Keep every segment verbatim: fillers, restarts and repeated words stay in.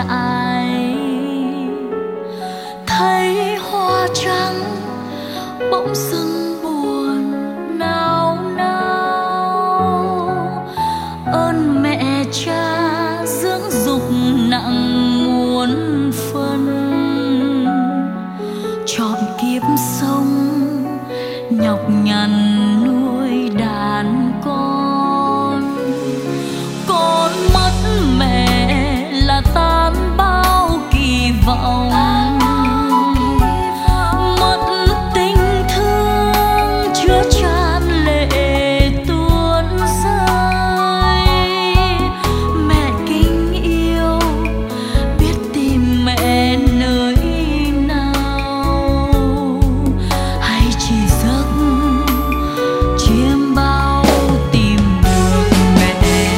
dại. Thấy hoa trắng bỗng dưng buồn nao nao, ơn mẹ cha dưỡng dục nặng muôn phân, trọn kiếp sống nhọc nhằn nuôi đàn con. Con mất mẹ là tan bao kỳ vọng, mất tình thương chứa chan lệ tuôn rơi. Mẹ kính yêu biết tìm mẹ nơi nào, hay chỉ giấc chiêm bao tìm được mẹ.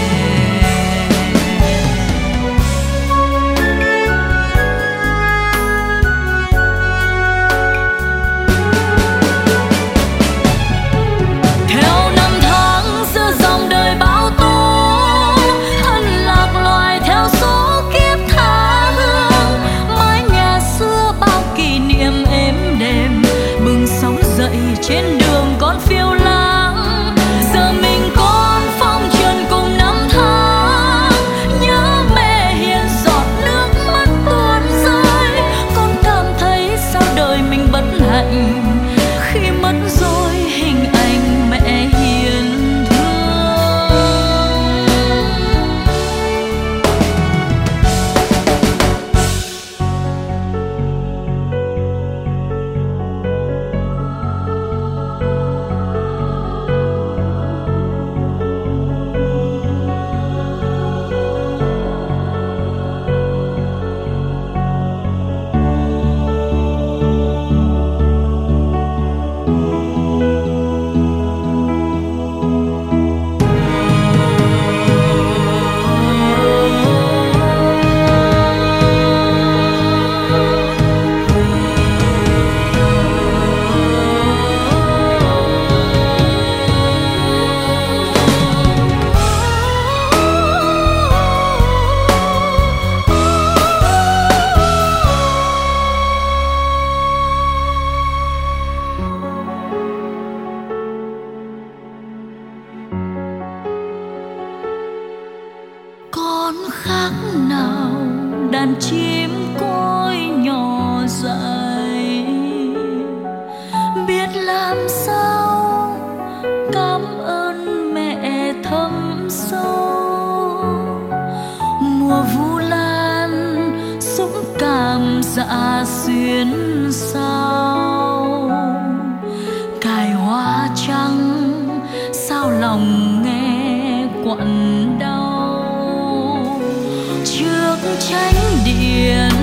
Theo năm tháng giữa dòng đời bão tố, thân lạc loài theo số kiếp tha hương. Mái nhà xưa bao kỷ niệm êm đềm, bừng sóng dậy trên đường con phiêu lãng. Giờ mình con phong trần cùng năm tháng, nhớ mẹ hiền giọt nước mắt tuôn rơi. Con cảm thấy sao đời mình bất hạnh khi mất rồi hình ảnh mẹ hiền thương. Con khác nào đàn chim côi nhỏ dại, biết làm sao cảm ơn mẹ thâm sâu. Mùa vu lan xúc cảm dạ xuyên sao, cài hoa trắng sao lòng nghe quặn đau. Trước tránh điện